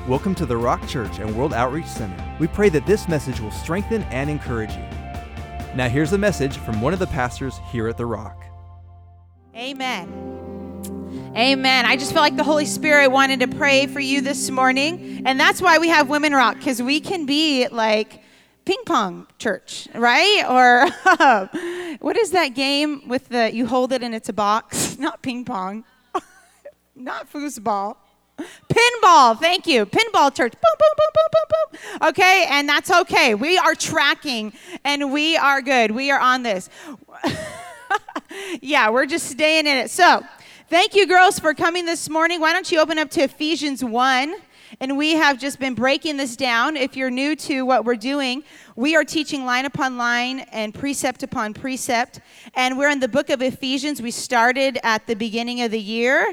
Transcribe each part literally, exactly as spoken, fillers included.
Welcome to the Rock Church and World Outreach Center. We pray that this message will strengthen and encourage you. Now here's a message from one of the pastors here at the Rock. Amen. Amen. I just feel like the Holy Spirit wanted to pray for you this morning. And that's why we have Women Rock, because we can be like ping pong church, right? Or what is that game with the, you hold it and it's a box? Not ping pong. Not foosball. Pinball, thank you. Pinball church. Boom, boom, boom, boom, boom, boom. Okay, and that's okay. We are tracking, and we are good. We are on this. Yeah, we're just staying in it. So, thank you, girls, for coming this morning. Why don't you open up to Ephesians one? And we have just been breaking this down. If you're new to what we're doing, we are teaching line upon line and precept upon precept. And we're in the book of Ephesians. We started at the beginning of the year.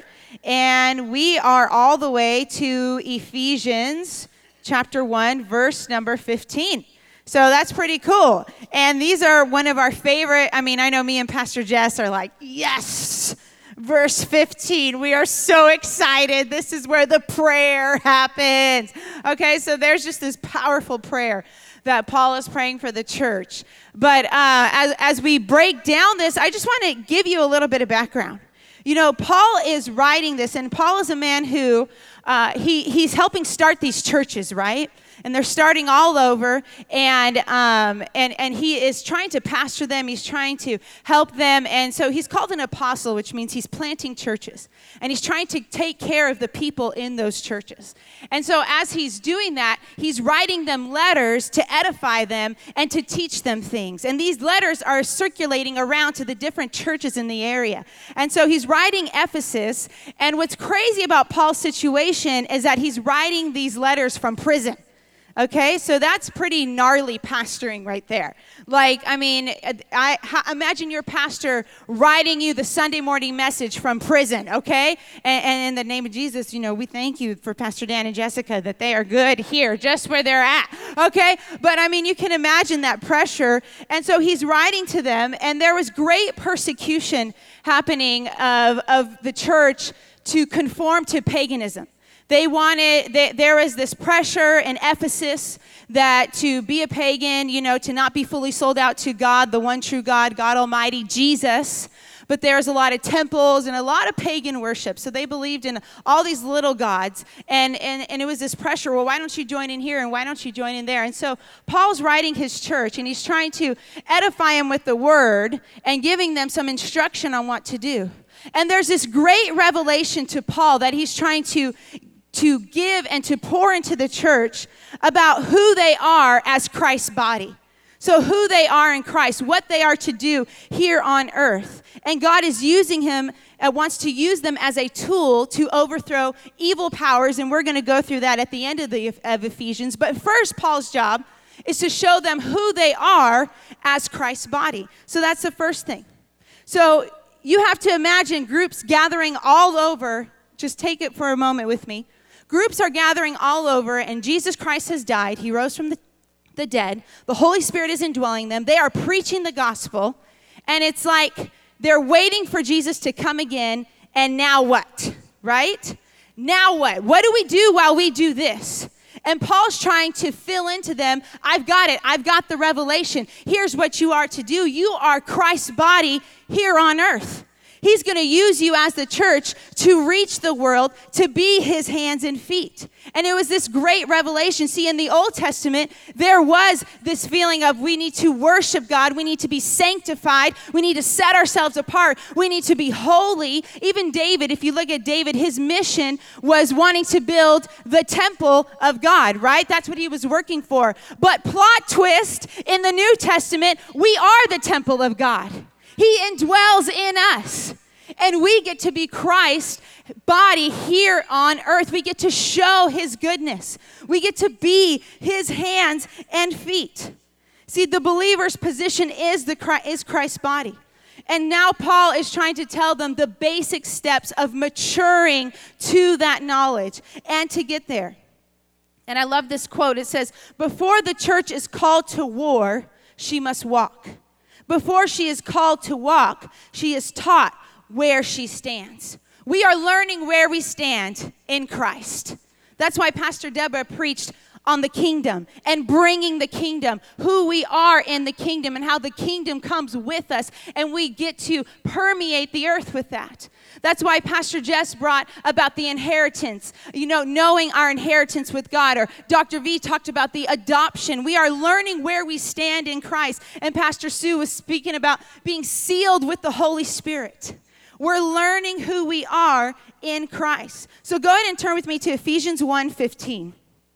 And we are all the way to Ephesians chapter one, verse number fifteen. So that's pretty cool. And these are one of our favorite. I mean, I know me and Pastor Jess are like, yes. Verse fifteen, we are so excited. This is where the prayer happens. Okay, so there's just this powerful prayer that Paul is praying for the church. But uh, as, as we break down this, I just want to give you a little bit of background. You know, Paul is writing this, and Paul is a man who, uh, he he's helping start these churches, right? And they're starting all over, and um, and and he is trying to pastor them. He's trying to help them, and so he's called an apostle, which means he's planting churches, and he's trying to take care of the people in those churches. And so as he's doing that, he's writing them letters to edify them and to teach them things. And these letters are circulating around to the different churches in the area. And so he's writing Ephesus, and what's crazy about Paul's situation is that he's writing these letters from prison. Okay, so that's pretty gnarly pastoring right there. Like, I mean, I, I imagine your pastor writing you the Sunday morning message from prison, okay? And, and in the name of Jesus, you know, we thank you for Pastor Dan and Jessica that they are good here, just where they're at, okay? But, I mean, you can imagine that pressure. And so he's writing to them, and there was great persecution happening of, of the church to conform to paganism. They wanted, they, there was this pressure in Ephesus that to be a pagan, you know, to not be fully sold out to God, the one true God, God Almighty, Jesus. But there's a lot of temples and a lot of pagan worship. So they believed in all these little gods. And, and, and it was this pressure, well, why don't you join in here and why don't you join in there? And so Paul's writing his church, and he's trying to edify them with the word and giving them some instruction on what to do. And there's this great revelation to Paul that he's trying to to give and to pour into the church about who they are as Christ's body. So who they are in Christ, what they are to do here on earth. And God is using him, uh, wants to use them as a tool to overthrow evil powers, and we're going to go through that at the end of, the, of Ephesians. But first, Paul's job is to show them who they are as Christ's body. So that's the first thing. So you have to imagine groups gathering all over. Just take it for a moment with me. Groups are gathering all over, and Jesus Christ has died. He rose from the, the dead. The Holy Spirit is indwelling them. They are preaching the gospel, and it's like they're waiting for Jesus to come again, and now what, right? Now what? What do we do while we do this? And Paul's trying to fill into them, I've got it. I've got the revelation. Here's what you are to do. You are Christ's body here on earth. He's going to use you as the church to reach the world, to be his hands and feet. And it was this great revelation. See, in the Old Testament, there was this feeling of we need to worship God. We need to be sanctified. We need to set ourselves apart. We need to be holy. Even David, if you look at David, his mission was wanting to build the temple of God, right? That's what he was working for. But plot twist, in the New Testament, we are the temple of God. He indwells in us, and we get to be Christ's body here on earth. We get to show his goodness. We get to be his hands and feet. See, the believer's position is the is Christ's body. And now Paul is trying to tell them the basic steps of maturing to that knowledge and to get there. And I love this quote. It says, "Before the church is called to war, she must walk. Before she is called to walk, she is taught where she stands." We are learning where we stand in Christ. That's why Pastor Deborah preached on the kingdom and bringing the kingdom, who we are in the kingdom and how the kingdom comes with us and we get to permeate the earth with that. That's why Pastor Jess brought about the inheritance, you know, knowing our inheritance with God. Or Doctor V talked about the adoption. We are learning where we stand in Christ. And Pastor Sue was speaking about being sealed with the Holy Spirit. We're learning who we are in Christ. So go ahead and turn with me to Ephesians one fifteen.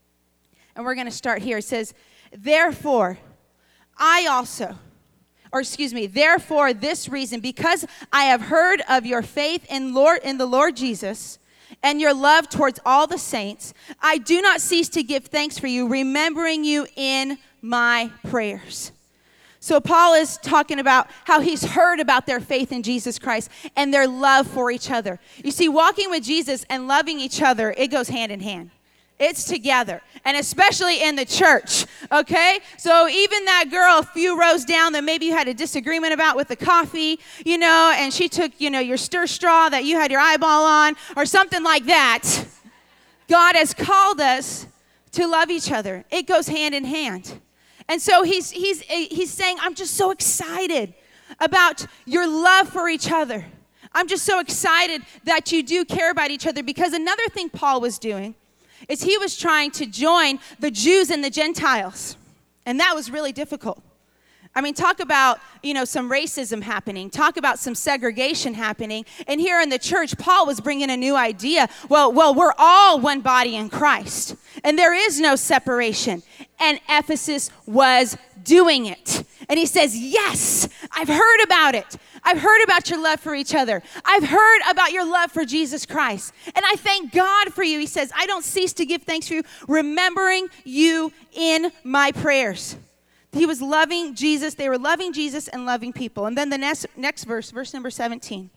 And we're going to start here. It says, therefore, I also... Or excuse me, therefore this reason, because I have heard of your faith in Lord in the Lord Jesus and your love towards all the saints, I do not cease to give thanks for you, remembering you in my prayers. So Paul is talking about how he's heard about their faith in Jesus Christ and their love for each other. You see, walking with Jesus and loving each other, it goes hand in hand. It's together, and especially in the church, okay? So even that girl a few rows down that maybe you had a disagreement about with the coffee, you know, and she took, you know, your stir straw that you had your eyeball on or something like that. God has called us to love each other. It goes hand in hand. And so he's he's he's saying, I'm just so excited about your love for each other. I'm just so excited that you do care about each other, because another thing Paul was doing is he was trying to join the Jews and the Gentiles. And that was really difficult. I mean, talk about, you know, some racism happening. Talk about some segregation happening. And here in the church, Paul was bringing a new idea. Well, well, we're all one body in Christ. And there is no separation. And Ephesus was doing it. And he says, yes, I've heard about it. I've heard about your love for each other. I've heard about your love for Jesus Christ. And I thank God for you. He says, I don't cease to give thanks for you, remembering you in my prayers. He was loving Jesus. They were loving Jesus and loving people. And then the next, next verse, verse number seventeen.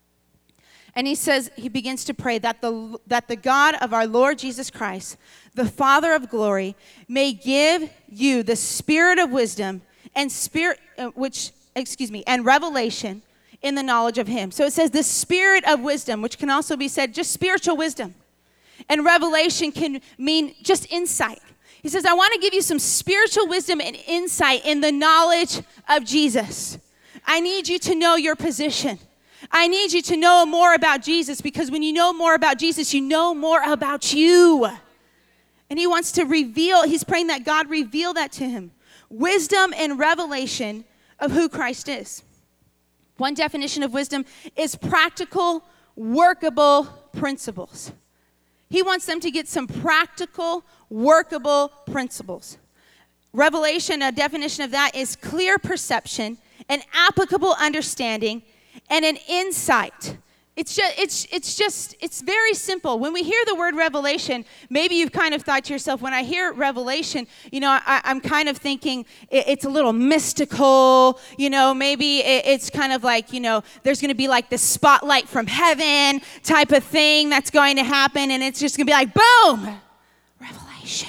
And he says, he begins to pray that the, that the God of our Lord Jesus Christ, the Father of glory, may give you the spirit of wisdom and spirit, uh, which, excuse me, and revelation in the knowledge of him. So it says the spirit of wisdom, which can also be said just spiritual wisdom. And revelation can mean just insight. He says, I want to give you some spiritual wisdom and insight in the knowledge of Jesus. I need you to know your position. I need you to know more about Jesus, because when you know more about Jesus, you know more about you. And he wants to reveal, he's praying that God reveal that to him. Wisdom and revelation of who Christ is. One definition of wisdom is practical, workable principles. He wants them to get some practical, workable principles. Revelation, a definition of that is clear perception, an applicable understanding, and an insight. It's just, it's, it's just, it's very simple. When we hear the word revelation, maybe you've kind of thought to yourself, when I hear revelation, you know, I, I'm kind of thinking it, it's a little mystical, you know, maybe it, it's kind of like, you know, there's going to be like this spotlight from heaven type of thing that's going to happen, and it's just going to be like, boom, revelation.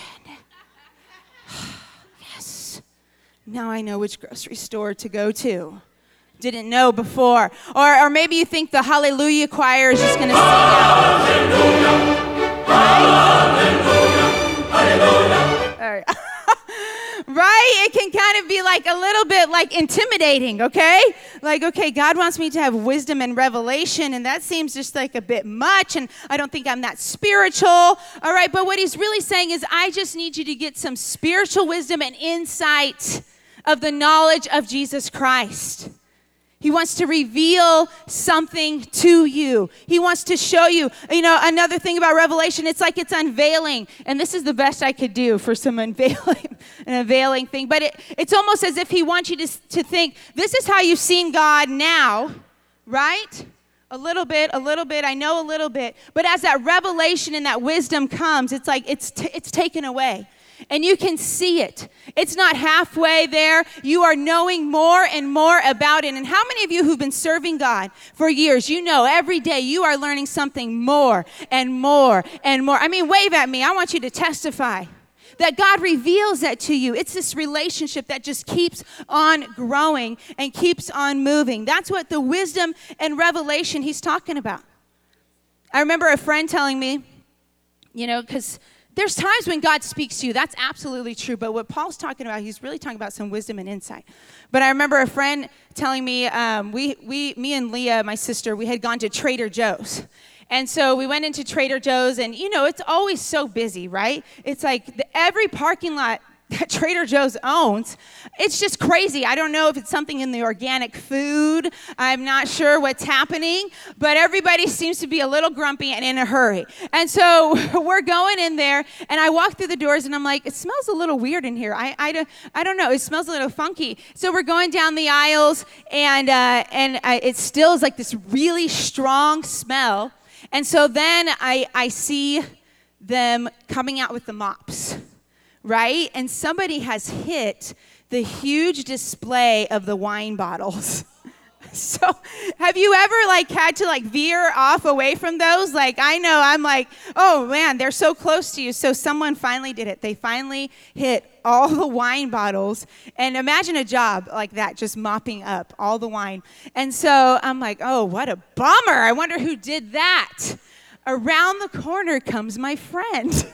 Yes. Now I know which grocery store to go to. Didn't know before. Or or maybe you think the Hallelujah choir is just going to sing out. Hallelujah. Hallelujah. Hallelujah. All right. Right? It can kind of be like a little bit like intimidating, okay? Like, okay, God wants me to have wisdom and revelation, and that seems just like a bit much, and I don't think I'm that spiritual. All right, but what he's really saying is, I just need you to get some spiritual wisdom and insight of the knowledge of Jesus Christ. He wants to reveal something to you. He wants to show you. You know, another thing about Revelation, it's like it's unveiling. And this is the best I could do for some unveiling, an unveiling thing. But it, it's almost as if he wants you to, to think, this is how you've seen God now, right? A little bit, a little bit, I know a little bit. But as that revelation and that wisdom comes, it's like it's t- it's taken away. And you can see it. It's not halfway there. You are knowing more and more about it. And how many of you who've been serving God for years, you know every day you are learning something more and more and more. I mean, wave at me. I want you to testify that God reveals that to you. It's this relationship that just keeps on growing and keeps on moving. That's what the wisdom and revelation he's talking about. I remember a friend telling me You know, because there's times when God speaks to you. That's absolutely true. But what Paul's talking about, he's really talking about some wisdom and insight. But I remember a friend telling me, um, we, we, me and Leah, my sister, we had gone to Trader Joe's. And so we went into Trader Joe's, and, you know, it's always so busy, right? It's like the, every parking lot that Trader Joe's owns, it's just crazy. I don't know if it's something in the organic food. I'm not sure what's happening, but everybody seems to be a little grumpy and in a hurry. And so we're going in there, and I walk through the doors, and I'm like, it smells a little weird in here. I, I, don't, I don't know. It smells a little funky. So we're going down the aisles, and, uh, and I, it still is like this really strong smell. And so then I, I see them coming out with the mops. Right? And somebody has hit the huge display of the wine bottles. So have you ever like had to like veer off away from those? Like I know I'm like, oh man, they're so close to you. So someone finally did it. They finally hit all the wine bottles. And imagine a job like that, just mopping up all the wine. And so I'm like, oh, what a bummer. I wonder who did that. Around the corner comes my friend.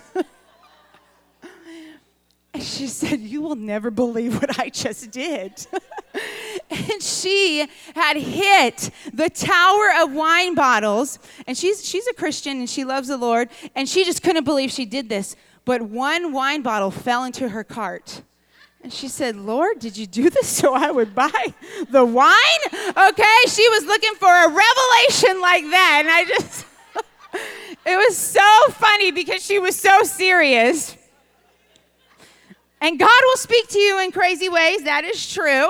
And she said, you will never believe what I just did. And she had hit the tower of wine bottles. And she's she's a Christian, and she loves the Lord. And she just couldn't believe she did this. But one wine bottle fell into her cart. And she said, Lord, did you do this so I would buy the wine? Okay, she was looking for a revelation like that. And I just, it was so funny because she was so serious. And God will speak to you in crazy ways. That is true.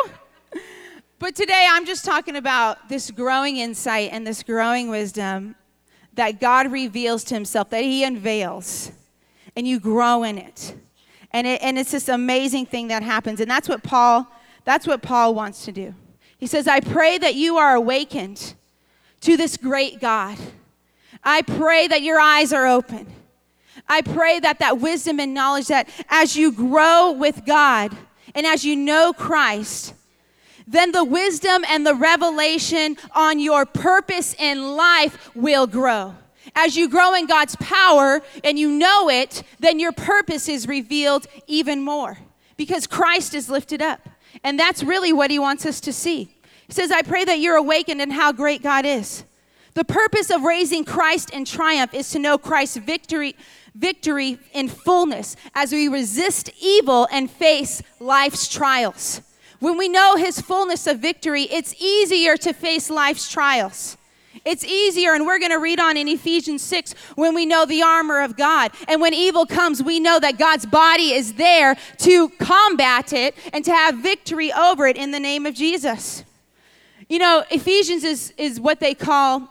But today I'm just talking about this growing insight and this growing wisdom that God reveals to himself, that he unveils, and you grow in it. And it, and it's this amazing thing that happens. And that's what Paul, that's what Paul wants to do. He says, I pray that you are awakened to this great God. I pray that your eyes are open. I pray that that wisdom and knowledge, that as you grow with God and as you know Christ, then the wisdom and the revelation on your purpose in life will grow. As you grow in God's power and you know it, then your purpose is revealed even more because Christ is lifted up. And that's really what he wants us to see. He says, I pray that you're awakened in how great God is. The purpose of raising Christ in triumph is to know Christ's victory victory in fullness as we resist evil and face life's trials. When we know his fullness of victory, it's easier to face life's trials. It's easier, and we're going to read on in Ephesians six, when we know the armor of God. And when evil comes, we know that God's body is there to combat it and to have victory over it in the name of Jesus. You know, Ephesians is, is what they call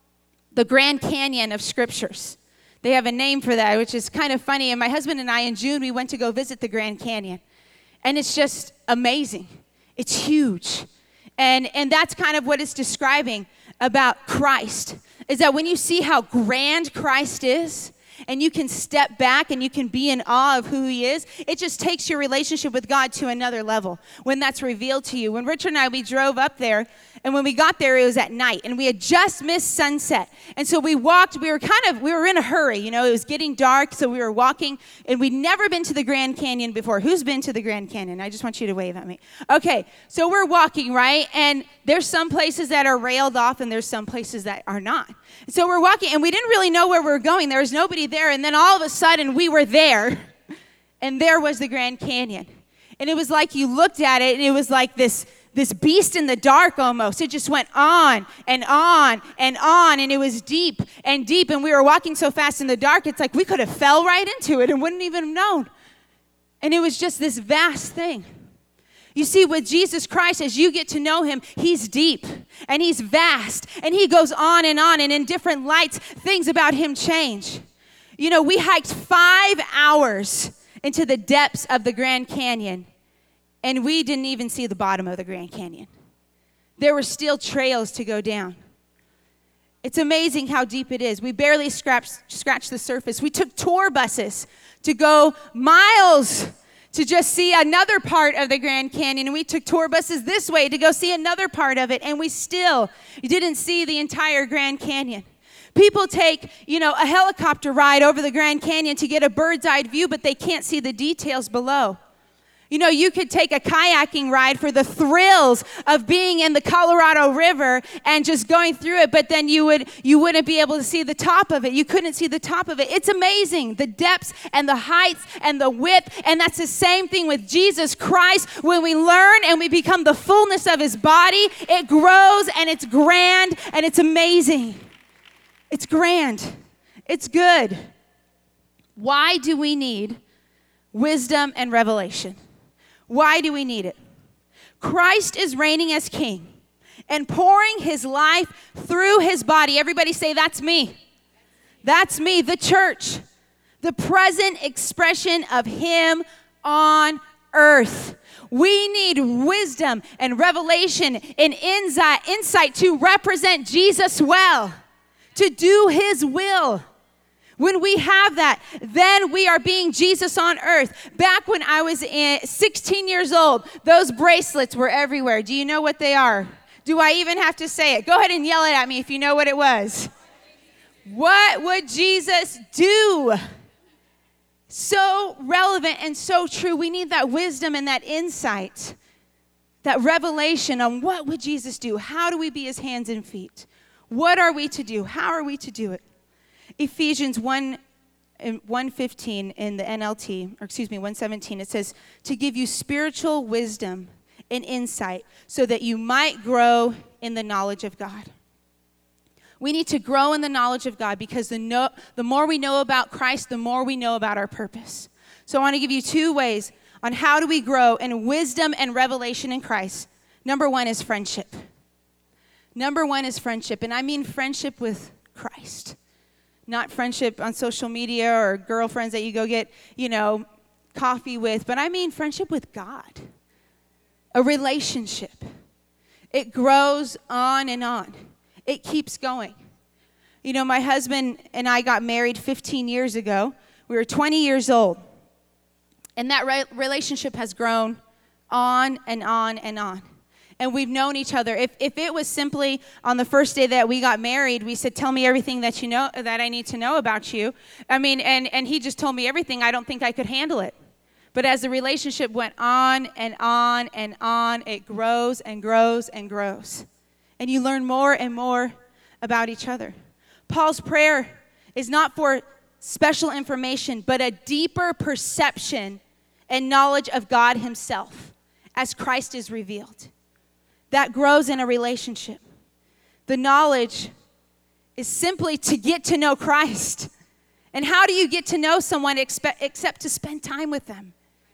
the Grand Canyon of Scriptures. They have a name for that, which is kind of funny. And my husband and I, in June, we went to go visit the Grand Canyon. And it's just amazing. It's huge. And, and that's kind of what it's describing about Christ, is that when you see how grand Christ is, and you can step back and you can be in awe of who he is, it just takes your relationship with God to another level when that's revealed to you. When Richard and I, we drove up there, and when we got there, it was at night, and we had just missed sunset. And so we walked, we were kind of, we were in a hurry, you know, it was getting dark, so we were walking, and we'd never been to the Grand Canyon before. Who's been to the Grand Canyon? I just want you to wave at me. Okay, so we're walking, right? And there's some places that are railed off, and there's some places that are not. So we're walking, and we didn't really know where we were going. There was nobody there, and then all of a sudden, we were there, and there was the Grand Canyon. And it was like you looked at it, and it was like this, this beast in the dark almost. It just went on and on and on, and it was deep and deep, and we were walking so fast in the dark, it's like we could have fell right into it and wouldn't even have known. And it was just this vast thing. You see, with Jesus Christ, as you get to know him, he's deep and he's vast, and he goes on and on, and in different lights, things about him change. You know, we hiked five hours into the depths of the Grand Canyon, and we didn't even see the bottom of the Grand Canyon. There were still trails to go down. It's amazing how deep it is. We barely scratched, scratched the surface. We took tour buses to go miles to just see another part of the Grand Canyon. And we took tour buses this way to go see another part of it. And we still didn't see the entire Grand Canyon. People take, you know, a helicopter ride over the Grand Canyon to get a bird's eye view, but they can't see the details below. You know, you could take a kayaking ride for the thrills of being in the Colorado River and just going through it, but then you would you wouldn't be able to see the top of it. You couldn't see the top of it. It's amazing, the depths and the heights and the width, and that's the same thing with Jesus Christ. When we learn and we become the fullness of his body, it grows and it's grand and it's amazing. It's grand. It's good. Why do we need wisdom and revelation? Why do we need it? Christ is reigning as king and pouring his life through his body. Everybody say, that's me. That's me, the church. The present expression of him on earth. We need wisdom and revelation and insight, insight to represent Jesus well, to do his will. When we have that, then we are being Jesus on earth. Back when I was in sixteen years old, those bracelets were everywhere. Do you know what they are? Do I even have to say it? Go ahead and yell it at me if you know what it was. What would Jesus do? So relevant and so true. We need that wisdom and that insight, that revelation on what would Jesus do? How do we be his hands and feet? What are we to do? How are we to do it? Ephesians one, one fifteen in the N L T, or excuse me, one seventeen, it says, to give you spiritual wisdom and insight so that you might grow in the knowledge of God. We need to grow in the knowledge of God because the, no, the more we know about Christ, the more we know about our purpose. So I want to give you two ways on how do we grow in wisdom and revelation in Christ. Number one is friendship. Number one is friendship, and I mean friendship with Christ. Not friendship on social media or girlfriends that you go get, you know, coffee with, but I mean friendship with God. A relationship. It grows on and on. It keeps going. You know, my husband and I got married fifteen years ago. We were twenty years old. And that re- relationship has grown on and on and on. And we've known each other. If if it was simply on the first day that we got married, we said, tell me everything that you know, that I need to know about you. I mean, and, and he just told me everything. I don't think I could handle it. But as the relationship went on and on and on, it grows and grows and grows. And you learn more and more about each other. Paul's prayer is not for special information, but a deeper perception and knowledge of God himself as Christ is revealed. That grows in a relationship. The knowledge is simply to get to know Christ. And how do you get to know someone expe- except to spend time with them?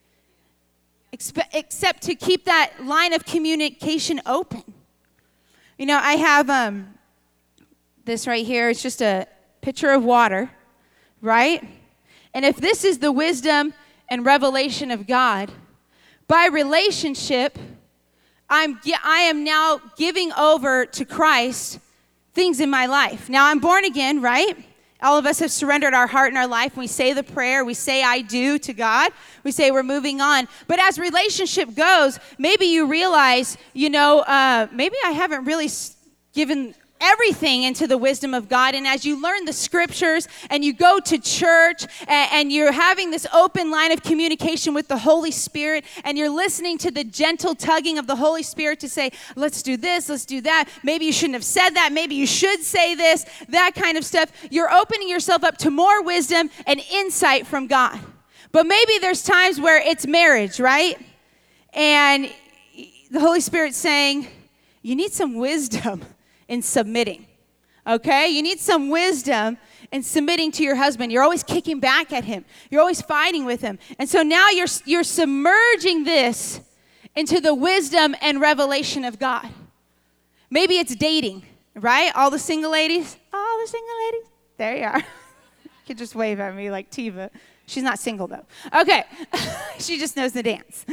Expe- except to keep that line of communication open. You know, I have um, this right here. It's just a pitcher of water, right? And if this is the wisdom and revelation of God, by relationship, I'm, I am now giving over to Christ things in my life. Now, I'm born again, right? All of us have surrendered our heart and our life. We say the prayer. We say, I do to God. We say we're moving on. But as relationship goes, maybe you realize, you know, uh, maybe I haven't really given everything into the wisdom of God. And as you learn the scriptures and you go to church and, and you're having this open line of communication with the Holy Spirit and you're listening to the gentle tugging of the Holy Spirit to say, let's do this, let's do that. Maybe you shouldn't have said that. Maybe you should say this, that kind of stuff. You're opening yourself up to more wisdom and insight from God. But maybe there's times where it's marriage, right? And the Holy Spirit's saying, you need some wisdom in submitting, okay? You need some wisdom in submitting to your husband. You're always kicking back at him. You're always fighting with him. And so now you're, you're submerging this into the wisdom and revelation of God. Maybe it's dating, right? All the single ladies, all the single ladies, there you are. You can just wave at me like Tiva. She's not single, though. Okay, she just knows the dance.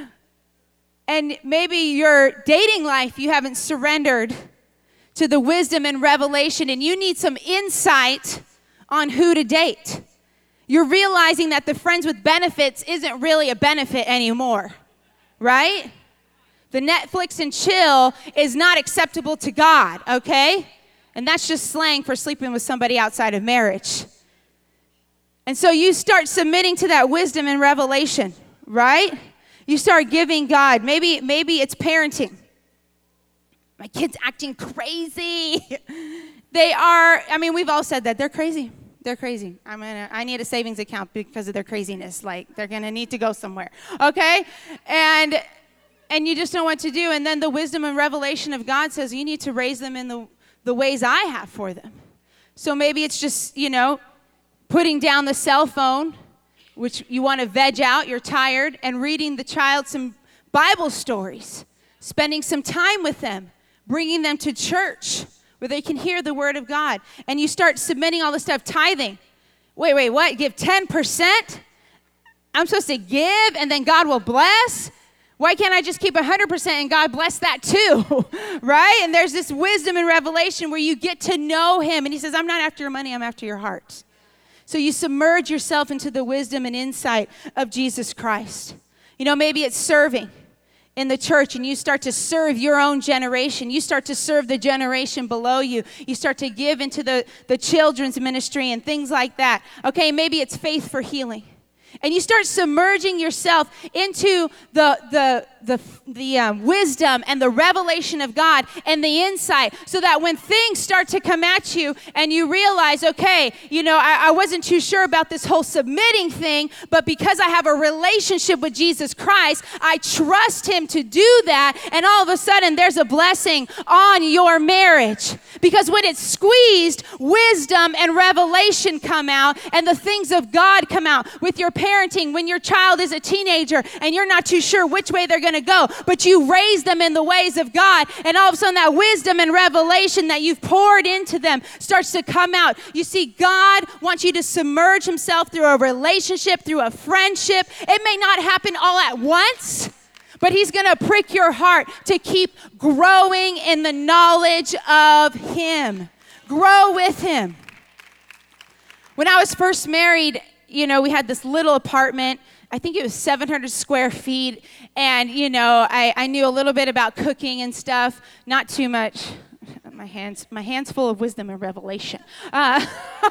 And maybe your dating life, you haven't surrendered to the wisdom and revelation, and you need some insight on who to date. You're realizing that the friends with benefits isn't really a benefit anymore, right? The Netflix and chill is not acceptable to God, okay? And that's just slang for sleeping with somebody outside of marriage. And so you start submitting to that wisdom and revelation, right? You start giving God. Maybe, maybe it's parenting. My kid's acting crazy. They are, I mean, we've all said that. They're crazy. They're crazy. I'm gonna, I need a savings account because of their craziness. Like, they're going to need to go somewhere, okay? And and you just don't know what to do. And then the wisdom and revelation of God says you need to raise them in the, the ways I have for them. So maybe it's just, you know, putting down the cell phone, which you want to veg out, you're tired, and reading the child some Bible stories, spending some time with them, bringing them to church where they can hear the word of God. And you start submitting all this stuff, tithing. Wait, wait, what? Give ten percent? I'm supposed to give and then God will bless? Why can't I just keep one hundred percent and God bless that too? Right? And there's this wisdom and revelation where you get to know him. And he says, I'm not after your money, I'm after your heart. So you submerge yourself into the wisdom and insight of Jesus Christ. You know, maybe it's serving in the church and you start to serve your own generation. You start to serve the generation below you. You start to give into the, the children's ministry and things like that. Okay, maybe it's faith for healing. And you start submerging yourself into the the the the um, wisdom and the revelation of God and the insight, so that when things start to come at you and you realize, okay, you know, I, I wasn't too sure about this whole submitting thing, but because I have a relationship with Jesus Christ, I trust him to do that, and all of a sudden there's a blessing on your marriage. Because when it's squeezed, wisdom and revelation come out, and the things of God come out. With your parenting, when your child is a teenager and you're not too sure which way they're going to go, but you raise them in the ways of God, and all of a sudden that wisdom and revelation that you've poured into them starts to come out. You see, God wants you to submerge himself through a relationship, through a friendship. It may not happen all at once, but he's going to prick your heart to keep growing in the knowledge of him. Grow with him. When I was first married, you know, we had this little apartment. I think it was seven hundred square feet. And, you know, I, I knew a little bit about cooking and stuff. Not too much. My hands, my hands full of wisdom and revelation. Uh,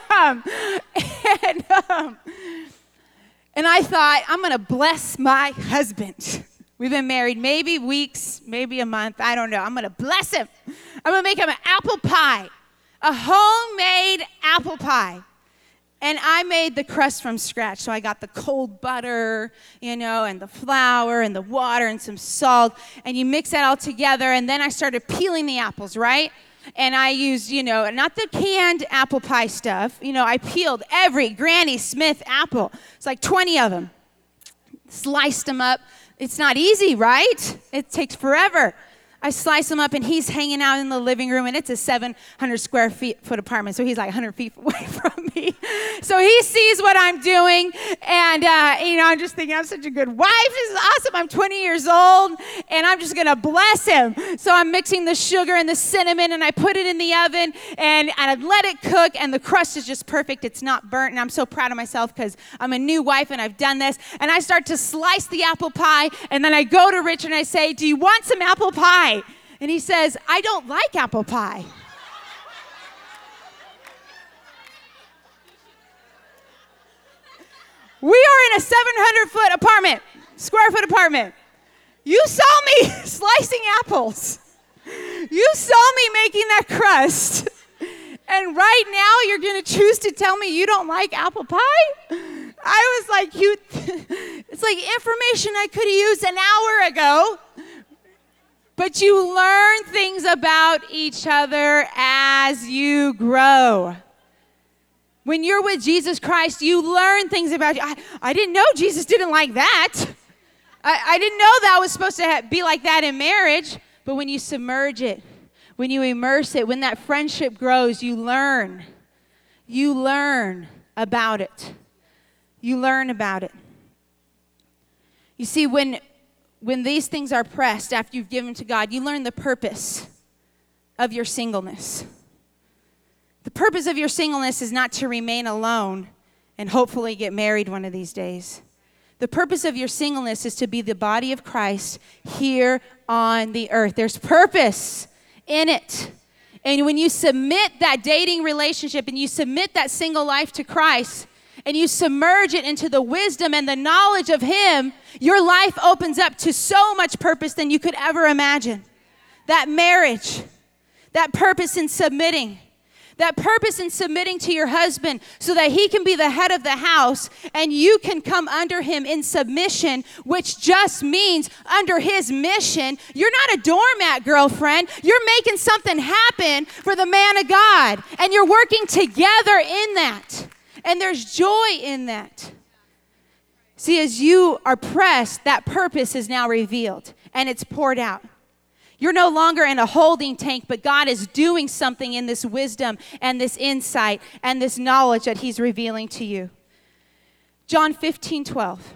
and, um, and I thought, I'm going to bless my husband. We've been married maybe weeks, maybe a month. I don't know. I'm going to bless him. I'm going to make him an apple pie, a homemade apple pie. And I made the crust from scratch. So I got the cold butter, you know, and the flour and the water and some salt. And you mix that all together. And then I started peeling the apples, right? And I used, you know, not the canned apple pie stuff. You know, I peeled every Granny Smith apple. It's like twenty of them. Sliced them up. It's not easy, right? It takes forever. I slice him up, and he's hanging out in the living room, and it's a seven hundred square feet, foot apartment, so he's like one hundred feet away from me. So he sees what I'm doing, and, uh, you know, I'm just thinking, I'm such a good wife. This is awesome. I'm twenty years old, and I'm just going to bless him. So I'm mixing the sugar and the cinnamon, and I put it in the oven, and, and I let it cook, and the crust is just perfect. It's not burnt, and I'm so proud of myself because I'm a new wife, and I've done this. And I start to slice the apple pie, and then I go to Richard, and I say, do you want some apple pie? And he says, I don't like apple pie. We are in a seven hundred foot apartment, square foot apartment. You saw me slicing apples. You saw me making that crust. And right now you're going to choose to tell me you don't like apple pie? I was like, you. It's like information I could have used an hour ago. But you learn things about each other as you grow. When you're with Jesus Christ, you learn things about you. I, I didn't know Jesus didn't like that. I, I didn't know that was supposed to have, be like that in marriage. But when you submerge it, when you immerse it, when that friendship grows, you learn. You learn about it. You learn about it. You see, when... When these things are pressed after you've given to God, you learn the purpose of your singleness. The purpose of your singleness is not to remain alone and hopefully get married one of these days. The purpose of your singleness is to be the body of Christ here on the earth. There's purpose in it. And when you submit that dating relationship and you submit that single life to Christ and you submerge it into the wisdom and the knowledge of Him, your life opens up to so much purpose than you could ever imagine. That marriage, that purpose in submitting, that purpose in submitting to your husband so that he can be the head of the house and you can come under him in submission, which just means under his mission. You're not a doormat, girlfriend. You're making something happen for the man of God, and you're working together in that, and there's joy in that. See, as you are pressed, that purpose is now revealed, and it's poured out. You're no longer in a holding tank, but God is doing something in this wisdom and this insight and this knowledge that He's revealing to you. John fifteen twelve.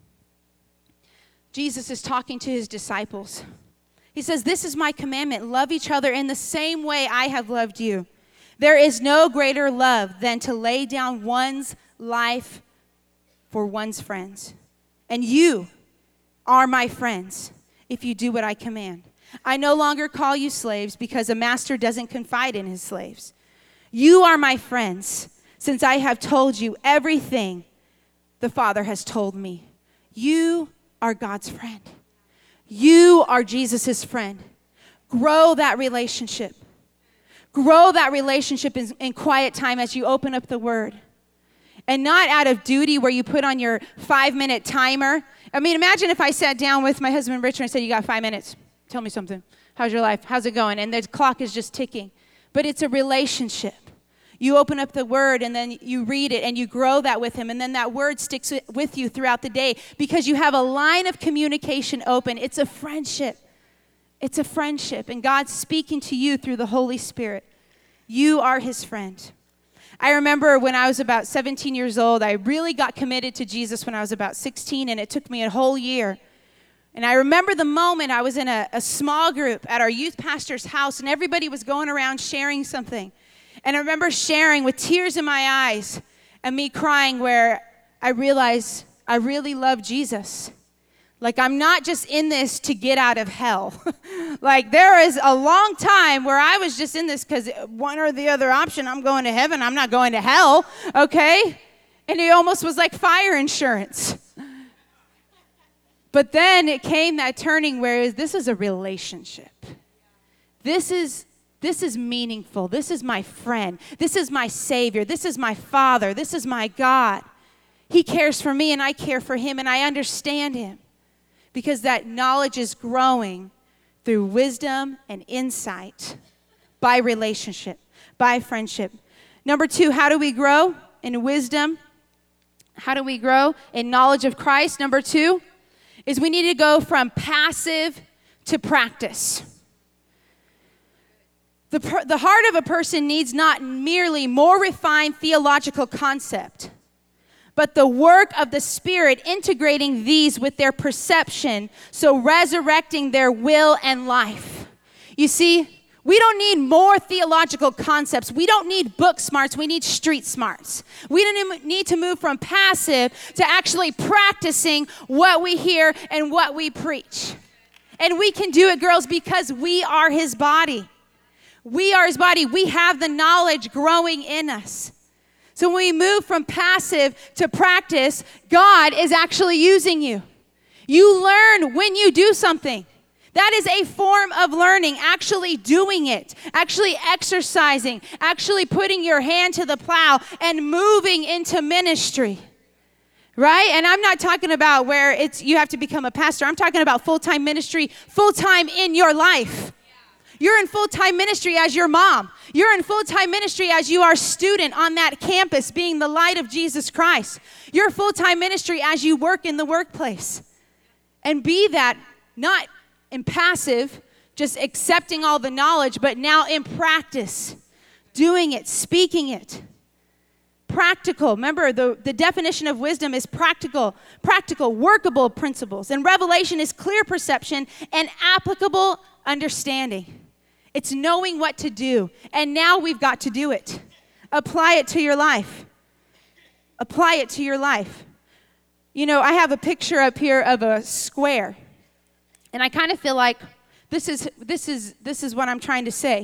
Jesus is talking to His disciples. He says, "This is my commandment, love each other in the same way I have loved you. There is no greater love than to lay down one's life for one's friends. And you are my friends if you do what I command. I no longer call you slaves because a master doesn't confide in his slaves. You are my friends since I have told you everything the Father has told me." You are God's friend. You are Jesus's friend. Grow that relationship. Grow that relationship in, in quiet time as you open up the Word. And not out of duty where you put on your five-minute timer. I mean, imagine if I sat down with my husband, Richard, and said, "You got five minutes. Tell me something. How's your life? How's it going?" And the clock is just ticking. But it's a relationship. You open up the Word and then you read it and you grow that with Him. And then that Word sticks with you throughout the day because you have a line of communication open. It's a friendship. It's a friendship. And God's speaking to you through the Holy Spirit. You are His friend. I remember when I was about seventeen years old, I really got committed to Jesus when I was about sixteen, and it took me a whole year. And I remember the moment I was in a, a small group at our youth pastor's house, and everybody was going around sharing something. And I remember sharing with tears in my eyes and me crying where I realized I really love Jesus. Like, I'm not just in this to get out of hell. Like, there is a long time where I was just in this because one or the other option, I'm going to heaven, I'm not going to hell, okay? And it almost was like fire insurance. But then it came that turning where this is a relationship. This is this is meaningful. This is my friend. This is my Savior. This is my Father. This is my God. He cares for me and I care for Him and I understand Him. Because that knowledge is growing through wisdom and insight, by relationship, by friendship. Number two, how do we grow in wisdom? How do we grow in knowledge of Christ? Number two is we need to go from passive to practice. The, per, the heart of a person needs not merely more refined theological concept, but the work of the Spirit integrating these with their perception, so resurrecting their will and life. You see, we don't need more theological concepts. We don't need book smarts. We need street smarts. We don't need to move from passive to actually practicing what we hear and what we preach. And we can do it, girls, because we are His body. We are His body. We have the knowledge growing in us. So when we move from passive to practice, God is actually using you. You learn when you do something. That is a form of learning, actually doing it, actually exercising, actually putting your hand to the plow and moving into ministry, right? And I'm not talking about where it's you have to become a pastor. I'm talking about full-time ministry, full-time in your life. You're in full-time ministry as your mom. You're in full-time ministry as you are a student on that campus being the light of Jesus Christ. You're full-time ministry as you work in the workplace. And be that not in passive, just accepting all the knowledge, but now in practice, doing it, speaking it. Practical. Remember, the, the definition of wisdom is practical, practical, workable principles. And revelation is clear perception and applicable understanding. It's knowing what to do. And now we've got to do it. Apply it to your life. Apply it to your life. You know, I have a picture up here of a square. And I kind of feel like this is this is this is what I'm trying to say.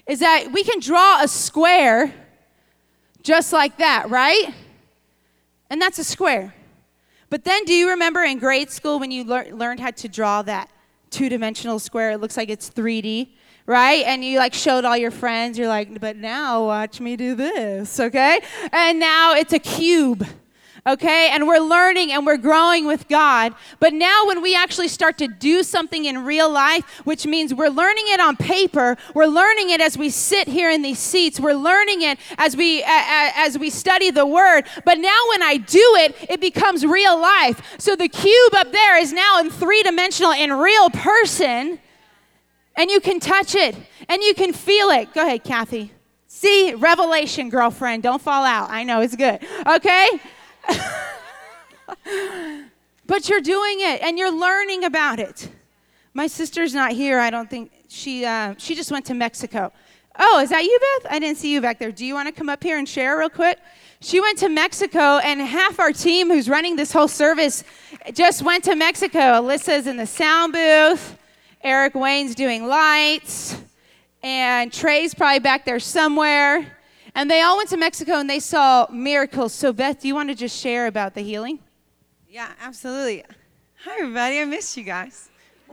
is that we can draw a square just like that, right? And that's a square. But then do you remember in grade school when you lear- learned how to draw that two-dimensional square? It looks like it's three D, right? And you like showed all your friends. You're like, but now watch me do this, okay? And now it's a cube. Okay, and we're learning and we're growing with God. But now when we actually start to do something in real life, which means we're learning it on paper, we're learning it as we sit here in these seats, we're learning it as we uh, as we study the Word. But now when I do it, it becomes real life. So the cube up there is now in three-dimensional, in real person, and you can touch it and you can feel it. Go ahead, Kathy. See, revelation, girlfriend. Don't fall out. I know it's good. Okay? But you're doing it and you're learning about it. My sister's not here. I don't think she uh, she just went to Mexico. Oh, is that you, Beth? I didn't see you back there. Do you want to come up here and share real quick? She went to Mexico, and half our team who's running this whole service just went to Mexico. Alyssa's in the sound booth. Eric Wayne's doing lights. And Trey's probably back there somewhere. And they all went to Mexico and they saw miracles. So Beth, do you want to just share about the healing? Yeah, absolutely. Hi, everybody. I missed you guys.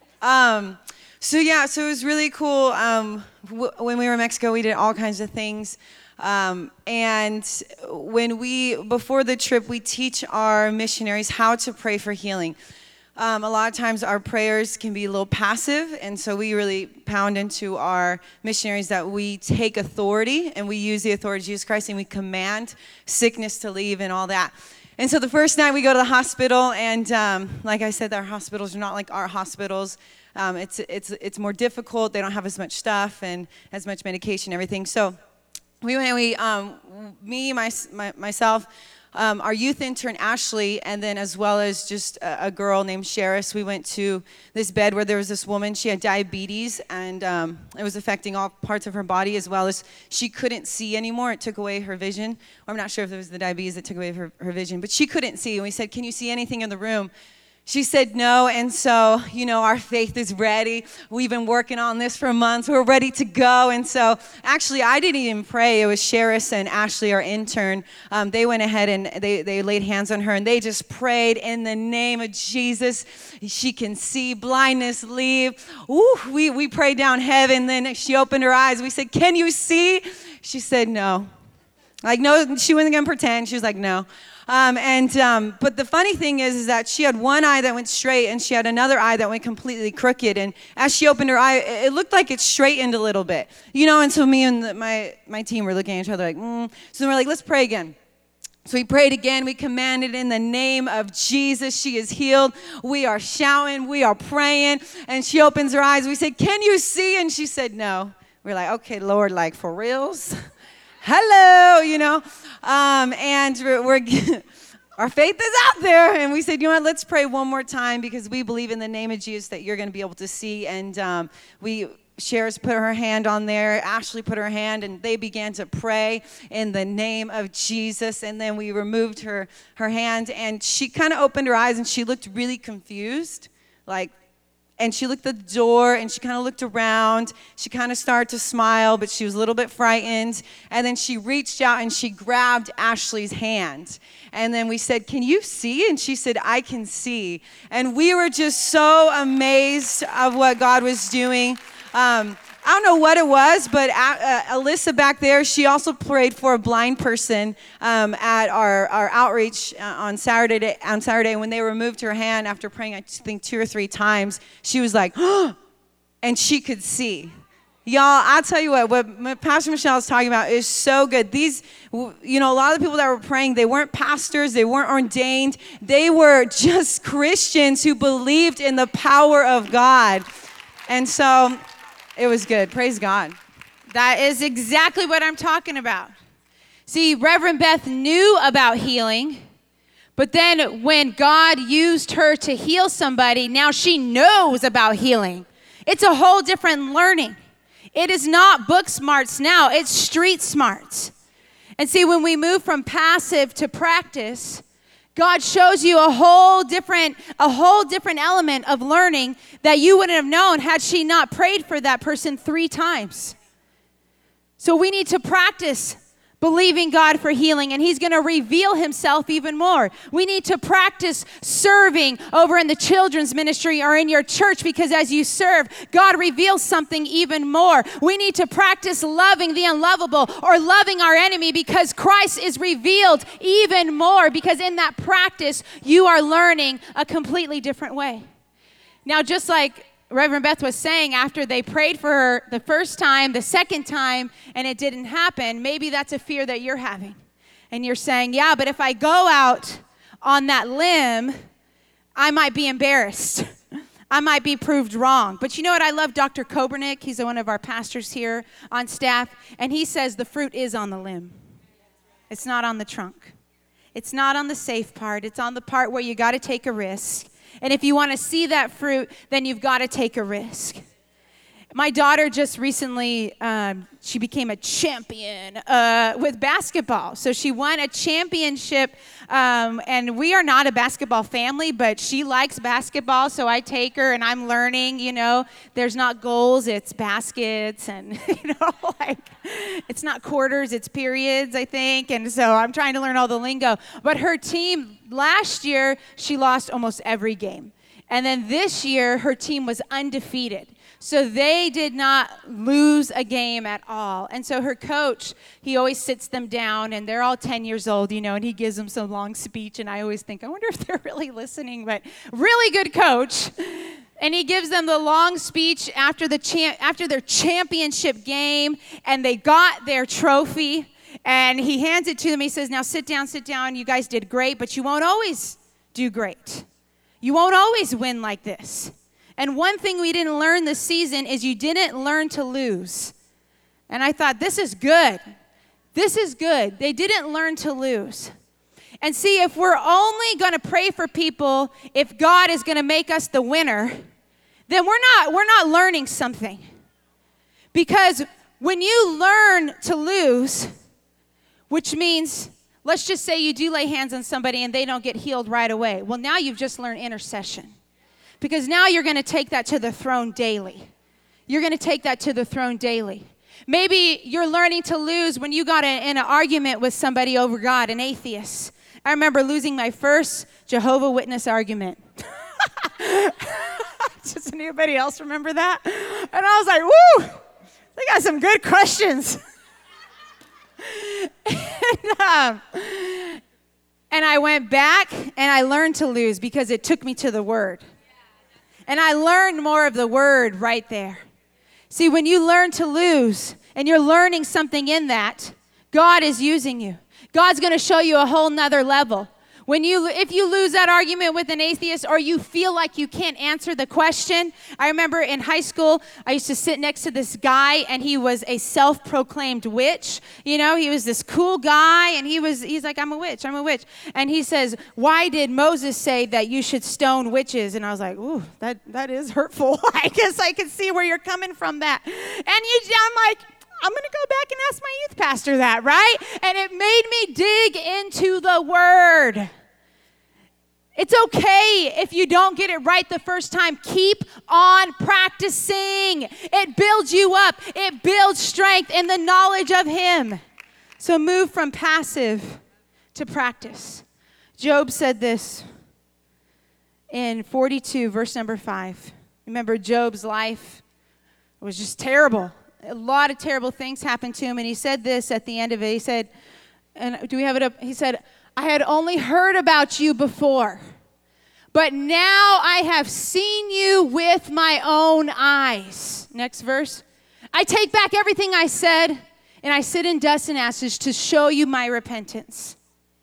Um, so yeah, so it was really cool. Um, w- when we were in Mexico, we did all kinds of things. Um, and when we, before the trip, we teach our missionaries how to pray for healing. Um, a lot of times our prayers can be a little passive, and so we really pound into our missionaries that we take authority, and we use the authority of Jesus Christ, and we command sickness to leave and all that. And so the first night we go to the hospital, and um, like I said, our hospitals are not like our hospitals. Um, it's it's it's more difficult. They don't have as much stuff and as much medication and everything. So we went, and we, um, me, my, my myself, Um, our youth intern, Ashley, and then as well as just a, a girl named Sheris, we went to this bed where there was this woman. She had diabetes, and um, it was affecting all parts of her body, as well as she couldn't see anymore. It took away her vision. I'm not sure if it was the diabetes that took away her, her vision, but she couldn't see. And we said, can you see anything in the room? She said no, and so, you know, our faith is ready. We've been working on this for months. We're ready to go. And so, actually, I didn't even pray. It was Sheris and Ashley, our intern. Um, they went ahead and they, they laid hands on her, and they just prayed in the name of Jesus. She can see, blindness leave. Ooh, we, we prayed down heaven. Then she opened her eyes. We said, can you see? She said no. Like, no, she wasn't going to pretend. She was like, no. Um, and um, but the funny thing is, is that she had one eye that went straight, and she had another eye that went completely crooked. And as she opened her eye, it looked like it straightened a little bit, you know. And so me and the, my my team were looking at each other like, mm. So we're like, let's pray again. So we prayed again. We commanded in the name of Jesus. She is healed. We are shouting. We are praying. And she opens her eyes. We said, can you see? And she said, no. We're like, okay, Lord, like for reals? Hello, you know, um, and we're, we're our faith is out there, and we said, you know what, let's pray one more time, because we believe in the name of Jesus that you're going to be able to see. And um, we, Sheris put her hand on there, Ashley put her hand, and they began to pray in the name of Jesus. And then we removed her her hand, and she kind of opened her eyes, and she looked really confused, like. And she looked at the door, and she kind of looked around. She kind of started to smile, but she was a little bit frightened. And then she reached out, and she grabbed Ashley's hand. And then we said, can you see? And she said, I can see. And we were just so amazed of what God was doing. Um, I don't know what it was, but uh, Alyssa back there, she also prayed for a blind person um, at our, our outreach uh, on Saturday. On Saturday, when they removed her hand after praying, I think two or three times, she was like, oh, and she could see. Y'all, I'll tell you what, what Pastor Michelle is talking about is so good. These, you know, a lot of the people that were praying, they weren't pastors, they weren't ordained. They were just Christians who believed in the power of God. And so it was good. Praise God. That is exactly what I'm talking about. See, Reverend Beth knew about healing, but then when God used her to heal somebody, now she knows about healing. It's a whole different learning. It is not book smarts now, it's street smarts. And see, when we move from passive to practice, God shows you a whole different, a whole different element of learning that you wouldn't have known had she not prayed for that person three times. So we need to practice believing God for healing, and he's going to reveal himself even more. We need to practice serving over in the children's ministry or in your church, because as you serve, God reveals something even more. We need to practice loving the unlovable or loving our enemy, because Christ is revealed even more, because in that practice, you are learning a completely different way. Now, just like Reverend Beth was saying, after they prayed for her the first time, the second time, and it didn't happen, maybe that's a fear that you're having. And you're saying, yeah, but if I go out on that limb, I might be embarrassed. I might be proved wrong. But you know what? I love Doctor Kobernick. He's one of our pastors here on staff. And he says the fruit is on the limb. It's not on the trunk. It's not on the safe part. It's on the part where you got to take a risk. And if you want to see that fruit, then you've got to take a risk. My daughter just recently, um, she became a champion uh, with basketball. So she won a championship, um, and we are not a basketball family, but she likes basketball, so I take her, and I'm learning, you know, there's not goals, it's baskets, and, you know, like, it's not quarters, it's periods, I think, and so I'm trying to learn all the lingo. But her team, last year, she lost almost every game. And then this year, her team was undefeated. So they did not lose a game at all. And so her coach, he always sits them down, and they're all ten years old, you know, and he gives them some long speech. And I always think, I wonder if they're really listening, but really good coach. And he gives them the long speech after the cha- after their championship game, and they got their trophy. And he hands it to them. He says, now sit down, sit down. You guys did great, but you won't always do great. You won't always win like this. And one thing we didn't learn this season is you didn't learn to lose. And I thought, this is good. This is good. They didn't learn to lose. And see, if we're only going to pray for people if God is going to make us the winner, then we're not, we're not learning something. Because when you learn to lose, which means, let's just say you do lay hands on somebody and they don't get healed right away. Well, now you've just learned intercession. Because now you're going to take that to the throne daily. You're going to take that to the throne daily. Maybe you're learning to lose when you got in, in an argument with somebody over God, an atheist. I remember losing my first Jehovah's Witness argument. Does anybody else remember that? And I was like, woo, they got some good questions. and, um, and I went back and I learned to lose because it took me to the Word. And I learned more of the Word right there. See, when you learn to lose and you're learning something in that, God is using you. God's going to show you a whole nother level. When you, if you lose that argument with an atheist or you feel like you can't answer the question, I remember in high school, I used to sit next to this guy, and he was a self-proclaimed witch. You know, he was this cool guy, and he was, he's like, I'm a witch, I'm a witch. And he says, why did Moses say that you should stone witches? And I was like, ooh, that, that is hurtful. I guess I can see where you're coming from that. And you, I'm like, I'm going to go back and ask my youth pastor that, right? And it made me dig into the Word. It's okay if you don't get it right the first time. Keep on practicing. It builds you up. It builds strength in the knowledge of Him. So move from passive to practice. Job said this in forty-two, verse number five. Remember, Job's life was just terrible. A lot of terrible things happened to him, and he said this at the end of it. He said, and do we have it up? He said, I had only heard about you before, but now I have seen you with my own eyes. Next verse. I take back everything I said, and I sit in dust and ashes to show you my repentance.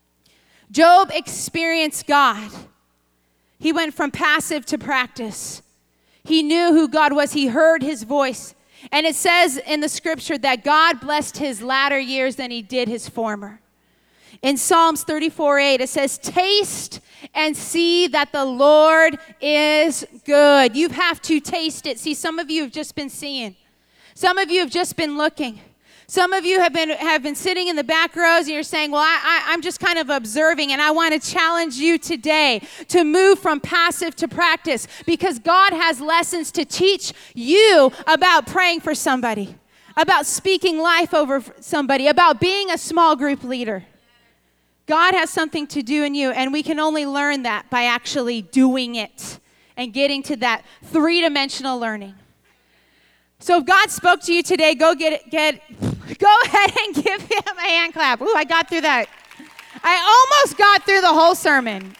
Job experienced God. He went from passive to practice. He knew who God was. He heard His voice. And it says in the scripture that God blessed his latter years than He did his former. In Psalms thirty-four eight, it says, taste and see that the Lord is good. You have to taste it. See, some of you have just been seeing. Some of you have just been looking. Some of you have been have been sitting in the back rows, and you're saying, well, I, I, I'm just kind of observing, and I want to challenge you today to move from passive to practice, because God has lessons to teach you about praying for somebody, about speaking life over somebody, about being a small group leader. God has something to do in you, and we can only learn that by actually doing it and getting to that three-dimensional learning. So if God spoke to you today, go get it, get, go ahead and give him a hand clap. Ooh, I got through that. I almost got through the whole sermon.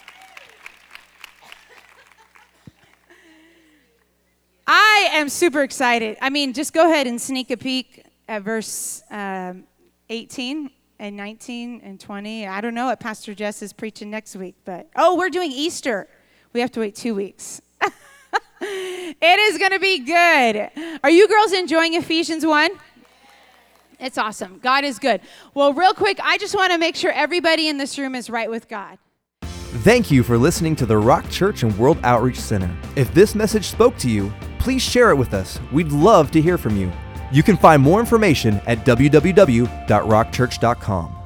I am super excited. I mean, just go ahead and sneak a peek at verse um, eighteen and nineteen and twenty. I don't know what Pastor Jess is preaching next week, but, oh, we're doing Easter. We have to wait two weeks. It is going to be good. Are you girls enjoying Ephesians one? It's awesome. God is good. Well, real quick, I just want to make sure everybody in this room is right with God. Thank you for listening to the Rock Church and World Outreach Center. If this message spoke to you, please share it with us. We'd love to hear from you. You can find more information at w w w dot rock church dot com.